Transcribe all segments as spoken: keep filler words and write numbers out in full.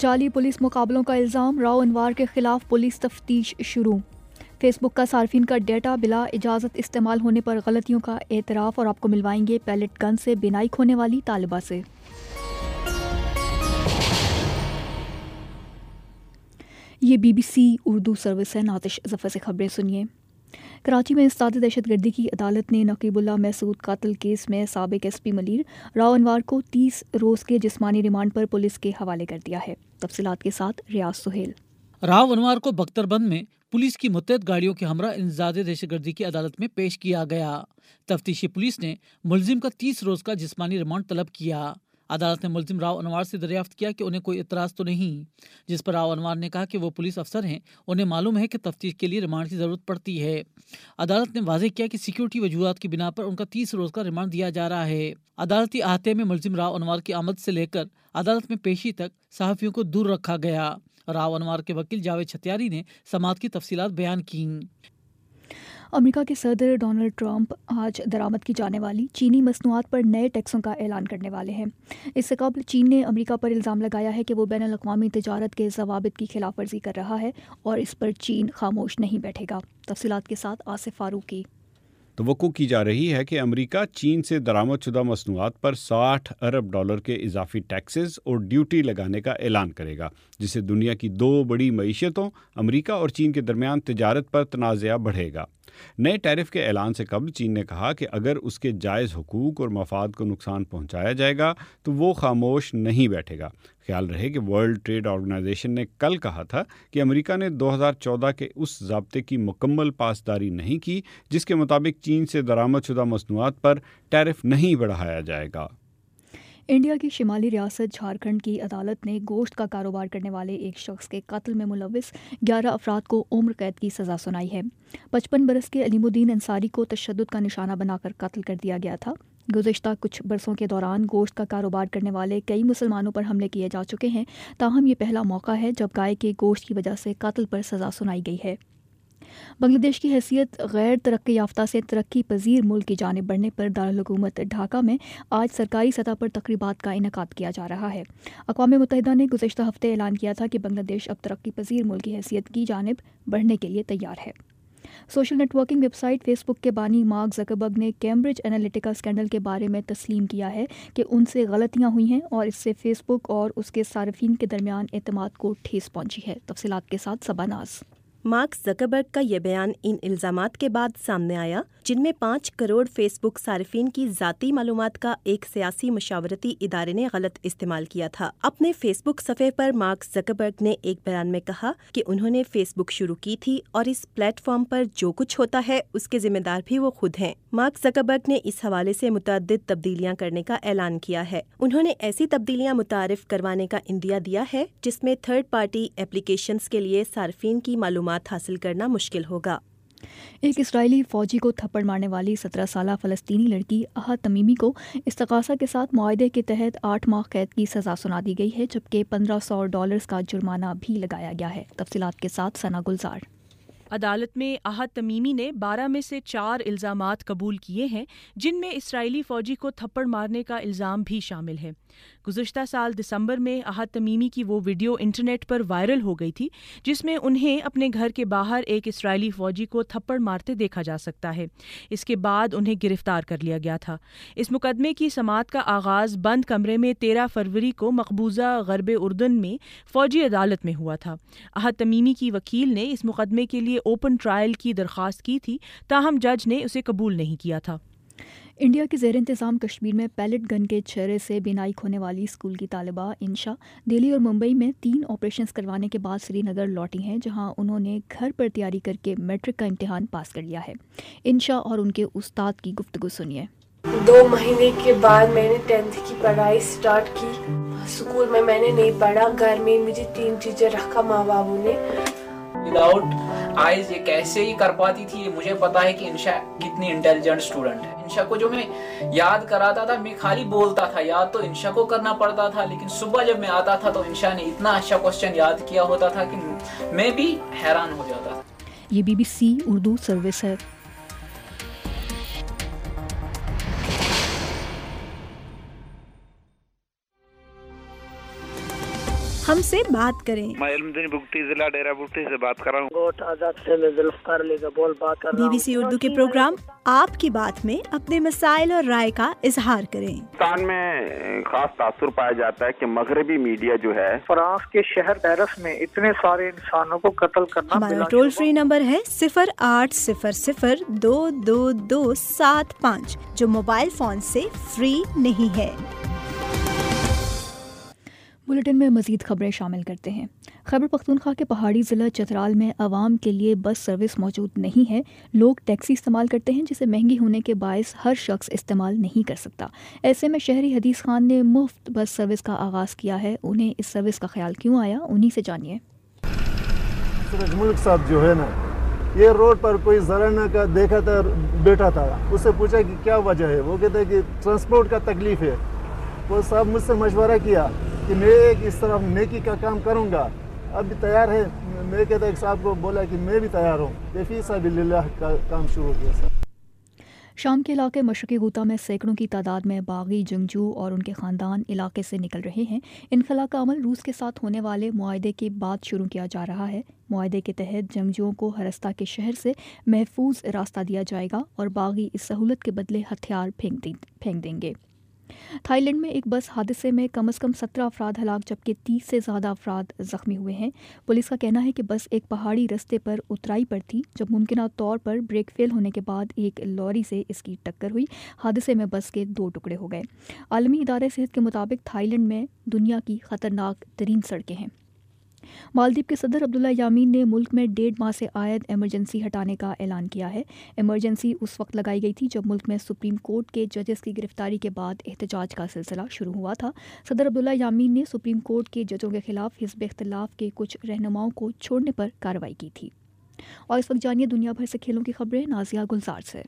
جعلی پولیس مقابلوں کا الزام، راؤ انوار کے خلاف پولیس تفتیش شروع۔ فیس بک کا صارفین کا ڈیٹا بلا اجازت استعمال ہونے پر غلطیوں کا اعتراف، اور آپ کو ملوائیں گے پیلٹ گن سے بینائی کھونے والی طالبہ سے۔ یہ B B C Urdu service ہے، ناتش ظفر سے خبریں سنیے۔ کراچی میں استاد دہشت گردی کی عدالت نے نقیب اللہ محسود قتل کیس میں سابق ایس پی ملیر راؤ انوار کو تیس روز کے جسمانی ریمانڈ پر پولیس کے حوالے کر دیا ہے۔ تفصیلات کے ساتھ ریاض سہیل۔ راؤ انوار کو بختر بند میں پولیس کی متعدد گاڑیوں کے ہمراہ انسداد دہشت گردی کی عدالت میں پیش کیا گیا۔ تفتیشی پولیس نے ملزم کا تیس روز کا جسمانی ریمانڈ طلب کیا۔ عدالت نے ملزم راؤ انوار سے دریافت کیا کہ انہیں کوئی اعتراض تو نہیں، جس پر راؤ انوار نے کہا کہ وہ پولیس افسر ہیں، انہیں معلوم ہے کہ تفتیش کے لیے ریمانڈ کی ضرورت پڑتی ہے۔ عدالت نے واضح کیا کہ سیکیورٹی وجوہات کی بنا پر ان کا تیس روز کا ریمانڈ دیا جا رہا ہے۔ عدالتی احاطے میں ملزم راؤ انوار کی آمد سے لے کر عدالت میں پیشی تک صحافیوں کو دور رکھا گیا۔ راؤ انوار کے وکیل جاوید چھتیاری نے سماعت کی تفصیلات بیان کیں۔ امریکہ کے صدر ڈونلڈ ٹرمپ آج درآمد کی جانے والی چینی مصنوعات پر نئے ٹیکسوں کا اعلان کرنے والے ہیں۔ اس سے قبل چین نے امریکہ پر الزام لگایا ہے کہ وہ بین الاقوامی تجارت کے ضوابط کی خلاف ورزی کر رہا ہے، اور اس پر چین خاموش نہیں بیٹھے گا۔ تفصیلات کے ساتھ آصف فاروقی۔ توقع کی جا رہی ہے کہ امریکہ چین سے درآمد شدہ مصنوعات پر ساٹھ ارب ڈالر کے اضافی ٹیکسز اور ڈیوٹی لگانے کا اعلان کرے گا، جس سے دنیا کی دو بڑی معیشتوں امریکہ اور چین کے درمیان تجارت پر تنازع بڑھے گا۔ نئے ٹیرف کے اعلان سے قبل چین نے کہا کہ اگر اس کے جائز حقوق اور مفاد کو نقصان پہنچایا جائے گا تو وہ خاموش نہیں بیٹھے گا۔ خیال رہے کہ ورلڈ ٹریڈ آرگنائزیشن نے کل کہا تھا کہ امریکہ نے دو ہزار چودہ کے اس ضابطے کی مکمل پاسداری نہیں کی جس کے مطابق چین سے درآمد شدہ مصنوعات پر ٹیرف نہیں بڑھایا جائے گا۔ انڈیا کی شمالی ریاست جھارکھنڈ کی عدالت نے گوشت کا کاروبار کرنے والے ایک شخص کے قتل میں ملوث گیارہ افراد کو عمر قید کی سزا سنائی ہے۔ پچپن برس کے علیم الدین انصاری کو تشدد کا نشانہ بنا کر قتل کر دیا گیا تھا۔ گزشتہ کچھ برسوں کے دوران گوشت کا کاروبار کرنے والے کئی مسلمانوں پر حملے کیے جا چکے ہیں، تاہم یہ پہلا موقع ہے جب گائے کے گوشت کی وجہ سے قتل پر سزا سنائی گئی ہے۔ بنگلہ دیش کی حیثیت غیر ترقی یافتہ سے ترقی پذیر ملک کی جانب بڑھنے پر دارالحکومت ڈھاکہ میں آج سرکاری سطح پر تقریبات کا انعقاد کیا جا رہا ہے۔ اقوام متحدہ نے گزشتہ ہفتے اعلان کیا تھا کہ بنگلہ دیش اب ترقی پذیر ملک کی حیثیت کی جانب بڑھنے کے لیے تیار ہے۔ Social networking website Facebook کے بانی مارک زکربرگ نے کیمبرج انالیٹیکا اسکینڈل کے بارے میں تسلیم کیا ہے کہ ان سے غلطیاں ہوئی ہیں، اور اس سے فیس بک اور اس کے صارفین کے درمیان اعتماد کو ٹھیس پہنچی ہے۔ تفصیلات کے ساتھ صبا ناز۔ مارک زکربرگ کا یہ بیان ان الزامات کے بعد سامنے آیا جن میں پانچ کروڑ فیس بک صارفین کی ذاتی معلومات کا ایک سیاسی مشاورتی ادارے نے غلط استعمال کیا تھا۔ اپنے فیس بک صفحے پر مارک زکربرگ نے ایک بیان میں کہا کہ انہوں نے فیس بک شروع کی تھی اور اس پلیٹ فارم پر جو کچھ ہوتا ہے اس کے ذمہ دار بھی وہ خود ہیں۔ مارک زکربرگ نے اس حوالے سے متعدد تبدیلیاں کرنے کا اعلان کیا ہے۔ انہوں نے ایسی تبدیلیاں متعارف کروانے کا عندیہ دیا ہے جس میں تھرڈ پارٹی اپلیکیشنز کے لیے صارفین کی معلومات حاصل کرنا مشکل ہوگا۔ ایک اسرائیلی فوجی کو تھپڑ مارنے والی سترہ سالہ فلسطینی لڑکی احد تمیمی کو استغاثہ کے ساتھ معاہدے کے تحت آٹھ ماہ قید کی سزا سنا دی گئی ہے، جبکہ پندرہ سو ڈالرز کا جرمانہ بھی لگایا گیا ہے۔ تفصیلات کے ساتھ ثنا گلزار۔ عدالت میں احد تمیمی نے بارہ میں سے چار الزامات قبول کیے ہیں، جن میں اسرائیلی فوجی کو تھپڑ مارنے کا الزام بھی شامل ہے۔ گزشتہ سال دسمبر میں احد تمیمی کی وہ ویڈیو انٹرنیٹ پر وائرل ہو گئی تھی جس میں انہیں اپنے گھر کے باہر ایک اسرائیلی فوجی کو تھپڑ مارتے دیکھا جا سکتا ہے۔ اس کے بعد انہیں گرفتار کر لیا گیا تھا۔ اس مقدمے کی سماعت کا آغاز بند کمرے میں تیرہ فروری کو مقبوضہ غرب اردن میں فوجی عدالت میں ہوا تھا۔ احد تمیمی کی وکیل نے اس مقدمے کے لیے اوپن ٹرائل کی درخواست کی تھی، تاہم جج نے اسے قبول نہیں کیا تھا۔ انڈیا کے زیر انتظام کشمیر میں پیلٹ گن کے چھرے سے بینائی کھونے والی اسکول کی طالبہ انشا دہلی اور ممبئی میں تین آپریشنز کروانے کے بعد سری نگر لوٹی ہیں، جہاں انہوں نے گھر پر تیاری کر کے میٹرک کا امتحان پاس کر لیا ہے۔ انشا اور ان کے استاد کی گفتگو سنیے۔ دو مہینے کے بعد میں نے ٹینتھ کی پڑھائی سٹارٹ کی۔ اسکول میں میں نے نہیں پڑھا، گھر میں مجھے تین ٹیچر رکھا ماں بابو نے۔ وداؤٹ آئیز یہ کیسے ہی کر پاتی تھی، مجھے پتا ہے کہ انشا کتنی انٹیلیجنٹ اسٹوڈنٹ ہے۔ انشا کو جو میں یاد کراتا تھا، میں خالی بولتا تھا، یاد تو انشا کو کرنا پڑتا تھا، لیکن صبح جب میں آتا تھا تو انشا نے اتنا اچھا کوسچن یاد کیا ہوتا تھا کہ میں بھی حیران ہو جاتا تھا۔ یہ B B C Urdu service ہے۔ ہم سے بات کریں۔ میں علمدین بگٹی ضلع ڈیرہ بگٹی سے بات کر رہا ہوں۔ گوٹ آزاد سے میں ذوالفقار علی کا بول بات کر رہا بی ہوں۔ بی سی اردو کے پروگرام آپ کی بات میں اپنے مسائل اور رائے کا اظہار کریں۔ پاکستان میں خاص تاثر پایا جاتا ہے کہ مغربی میڈیا جو ہے فرانس کے شہر پیرس میں اتنے سارے انسانوں کو قتل کرنا، ہمارا ٹول فری نمبر ہے صفر آٹھ صفر صفر دو دو دو سات پانچ، جو موبائل فون سے فری نہیں ہے۔ بلیٹن میں مزید خبریں شامل کرتے ہیں۔ خیبر پختونخوا کے پہاڑی ضلع چترال میں عوام کے لیے بس سروس موجود نہیں ہے۔ لوگ ٹیکسی استعمال کرتے ہیں جسے مہنگی ہونے کے باعث ہر شخص استعمال نہیں کر سکتا۔ ایسے میں شہری حدیث خان نے مفت بس سروس کا آغاز کیا ہے۔ انہیں اس سروس کا خیال کیوں آیا، انہی سے جانیے۔ سورج ملک صاحب جو ہے نا، یہ روڈ پر کوئی زرانہ کا دیکھا تھا، بیٹھا تھا، اس سے پوچھا کہ کیا وجہ ہے، وہ کہتا ہے کہ ٹرانسپورٹ کا تکلیف ہے۔ وہ صاحب مجھ سے مشورہ کیا کہ میں ایک اس طرح نیکی کا کام کروں گا، اب بھی تیار ہے۔ میں کہتا ایک صاحب کو بولا کہ میں بھی تیار ہوں، کہ فی سبیل اللہ کا کام شروع کیا۔ سر شام کے علاقے مشرقی غوطہ میں سینکڑوں کی تعداد میں باغی جنگجو اور ان کے خاندان علاقے سے نکل رہے ہیں۔ انخلا کا عمل روس کے ساتھ ہونے والے معاہدے کے بعد شروع کیا جا رہا ہے۔ معاہدے کے تحت جنگجوؤں کو ہرستہ کے شہر سے محفوظ راستہ دیا جائے گا اور باغی اس سہولت کے بدلے ہتھیار پھینک دیں گے۔ تھائی لینڈ میں ایک بس حادثے میں کم از کم سترہ افراد ہلاک جبکہ تیس سے زیادہ افراد زخمی ہوئے ہیں۔ پولیس کا کہنا ہے کہ بس ایک پہاڑی رستے پر اترائی پر تھی جب ممکنہ طور پر بریک فیل ہونے کے بعد ایک لوری سے اس کی ٹکر ہوئی۔ حادثے میں بس کے دو ٹکڑے ہو گئے۔ عالمی ادارے صحت کے مطابق تھائی لینڈ میں دنیا کی خطرناک ترین سڑکیں ہیں۔ مالدیپ کے صدر عبداللہ یامین نے ملک میں ڈیڑھ ماہ سے عائد ایمرجنسی ہٹانے کا اعلان کیا ہے۔ ایمرجنسی اس وقت لگائی گئی تھی جب ملک میں سپریم کورٹ کے ججز کی گرفتاری کے بعد احتجاج کا سلسلہ شروع ہوا تھا۔ صدر عبداللہ یامین نے سپریم کورٹ کے ججوں کے خلاف حزب اختلاف کے کچھ رہنماؤں کو چھوڑنے پر کارروائی کی تھی۔ اور اس وقت جانیے دنیا بھر سے کھیلوں کی خبریں نازیہ گلزار سے۔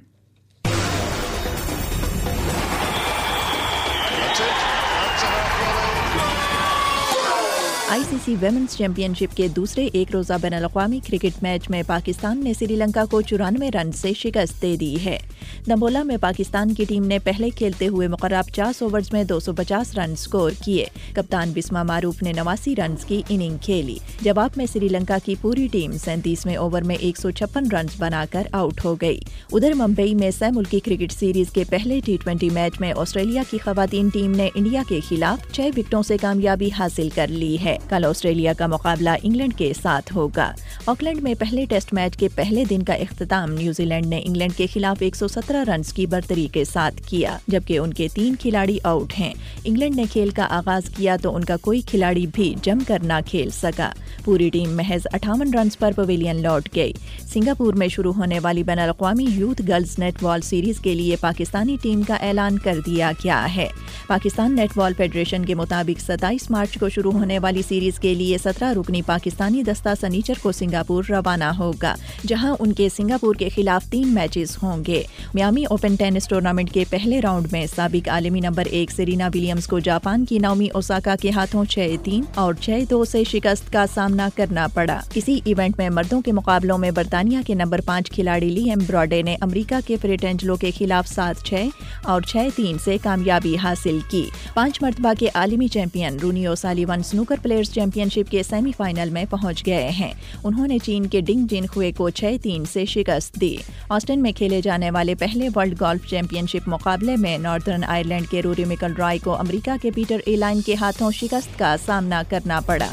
آئی سی سی ویمنز چیمپئن شپ کے دوسرے ایک روزہ بین الاقوامی کرکٹ میچ میں پاکستان نے سری لنکا کو چورانوے رن سے شکست دے دی ہے۔ دمبولا میں پاکستان کی ٹیم نے پہلے کھیلتے ہوئے مقررہ پچاس اوورز میں دو سو پچاس رن سکور کیے۔ کپتان بسما معروف نے نواسی رنز کی اننگ کھیلی۔ جواب میں سری لنکا کی پوری ٹیم سینتیسویں اوور میں ایک سو چھپن رنز بنا کر آؤٹ ہو گئی۔ ادھر ممبئی میں سہ ملکی کرکٹ سیریز کے پہلے ٹی ٹوینٹی میچ میں آسٹریلیا کی خواتین ٹیم نے انڈیا کے خلاف چھ وکٹوں سے کامیابی حاصل کر لی ہے۔ کل آسٹریلیا کا مقابلہ انگلینڈ کے ساتھ ہوگا۔ آکلینڈ میں پہلے ٹیسٹ میچ کے پہلے دن کا اختتام نیوزی لینڈ نے انگلینڈ کے خلاف ایک سو سترہ رنز کی برتری کے ساتھ کیا جبکہ ان کے تین کھلاڑی آؤٹ ہیں۔ انگلینڈ نے کھیل کا آغاز کیا تو ان کا کوئی کھلاڑی بھی جم کر نہ کھیل سکا۔ پوری ٹیم محض اٹھاون رنز پر پویلین لوٹ گئی۔ سنگاپور میں شروع ہونے والی بین الاقوامی youth girls netball series کے لیے پاکستانی ٹیم کا اعلان کر دیا گیا ہے۔ پاکستان نیٹ بال فیڈریشن کے مطابق ستائیس مارچ کو شروع ہونے والی سیریز کے لیے سترہ رکنی پاکستانی دستہ سنیچر کو سنگاپور روانہ ہوگا جہاں ان کے سنگاپور کے خلاف تین میچز ہوں گے۔ میامی اوپن ٹینس ٹورنامنٹ کے پہلے راؤنڈ میں سابق عالمی نمبر ایک سیرینا ولیمز کو جاپان کی ناومی اوساکا کے ہاتھوں چھ تین اور چھ دو سے شکست کا سامنا کرنا پڑا۔ اسی ایونٹ میں مردوں کے مقابلوں میں برطانیہ کے نمبر پانچ کھلاڑی لیام براڈے نے امریکہ کے فریٹینجلو کے خلاف سات چھ اور چھ تین سے کامیابی حاصل کی۔ پانچ مرتبہ کے عالمی champion Ronnie O'Sullivan snooker players championship کے سیمی فائنل میں پہنچ گئے ہیں۔ انہوں نے چین کے ڈنگ جن خوے کو چھ تین سے شکست دی۔ آسٹن میں کھیلے جانے والے پہلے ورلڈ گولف چیمپئن شپ مقابلے میں ناردرن آئرلینڈ کے روری مکل رائے کو امریکہ کے پیٹر ایلائن کے ہاتھوں شکست کا سامنا کرنا پڑا۔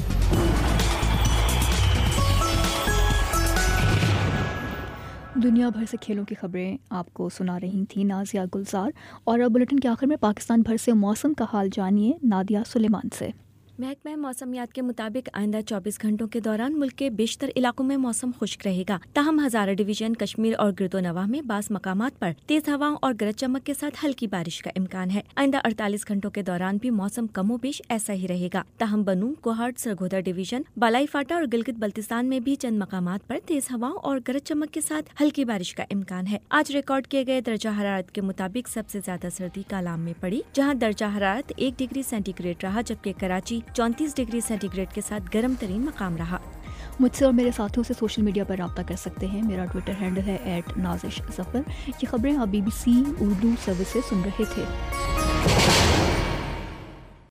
دنیا بھر سے کھیلوں کی خبریں آپ کو سنا رہی تھیں نازیہ گلزار۔ اور اب بلیٹن کے آخر میں پاکستان بھر سے موسم کا حال جانیے نادیہ سلیمان سے۔ محکمہ موسمیات کے مطابق آئندہ چوبیس گھنٹوں کے دوران ملک کے بیشتر علاقوں میں موسم خشک رہے گا، تاہم ہزارہ ڈویژن، کشمیر اور گرد و نواح میں بعض مقامات پر تیز ہواؤں اور گرج چمک کے ساتھ ہلکی بارش کا امکان ہے۔ آئندہ اڑتالیس گھنٹوں کے دوران بھی موسم کم و بیش ایسا ہی رہے گا، تاہم بنوں، کوہاٹ، سرگودا ڈویژن، بالائی فاٹا اور گلگت بلتستان میں بھی چند مقامات پر تیز ہواؤں اور گرج چمک کے ساتھ ہلکی بارش کا امکان ہے۔ آج ریکارڈ کیے گئے درجہ حرارت کے مطابق سب سے زیادہ سردی کالام میں پڑی، جہاں درجہ حرارت ایک ڈگری سینٹی گریڈ رہا، جبکہ کراچی چونتیس ڈگری سینٹی گریڈ کے ساتھ گرم ترین مقام رہا۔ مجھ سے اور میرے ساتھیوں سے سوشل میڈیا پر رابطہ کر سکتے ہیں۔ میرا ٹویٹر ہینڈل ہے ایٹ نازش ظفر۔ یہ خبریں آپ B B C Urdu service سے سن رہے تھے۔